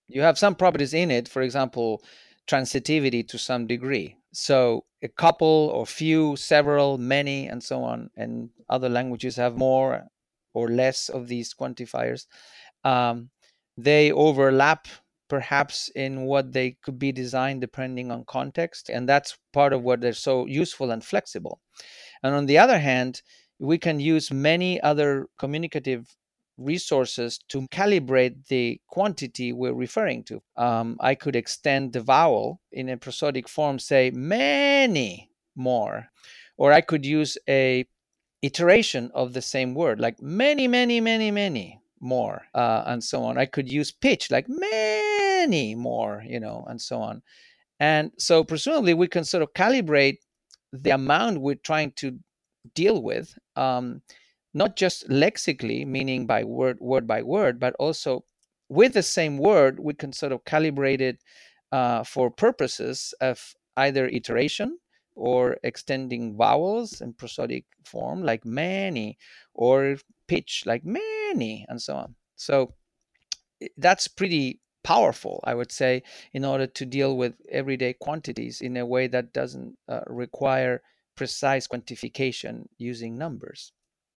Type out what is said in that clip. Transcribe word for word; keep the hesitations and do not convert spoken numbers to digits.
You have some properties in it, for example, transitivity to some degree. So a couple or few, several, many, and so on. And other languages have more or less of these quantifiers. Um, they overlap perhaps in what they could be designed depending on context. And that's part of what they're so useful and flexible. And on the other hand, we can use many other communicative resources to calibrate the quantity we're referring to. Um, I could extend the vowel in a prosodic form, say many more, or I could use a iteration of the same word, like many, many, many, many more, uh, and so on. I could use pitch, like many more, you know, and so on. And so presumably we can sort of calibrate the amount we're trying to deal with, um, not just lexically, meaning by word, word by word, but also with the same word, we can sort of calibrate it uh, for purposes of either iteration or extending vowels in prosodic form, like many, or pitch, like many, and so on. So that's pretty powerful, I would say, in order to deal with everyday quantities in a way that doesn't uh, require precise quantification using numbers.